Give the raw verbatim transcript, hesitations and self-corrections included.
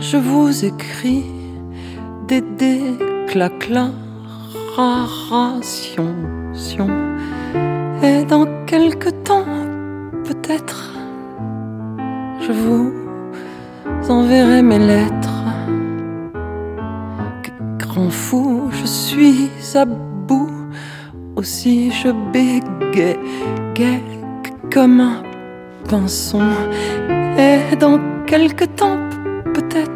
je vous écris des déclarations, et dans quelque temps, peut-être, je vous enverrai mes lettres. Que grand fou, je suis à bout, aussi je bégaye comme un pinson, et dans quelque temps,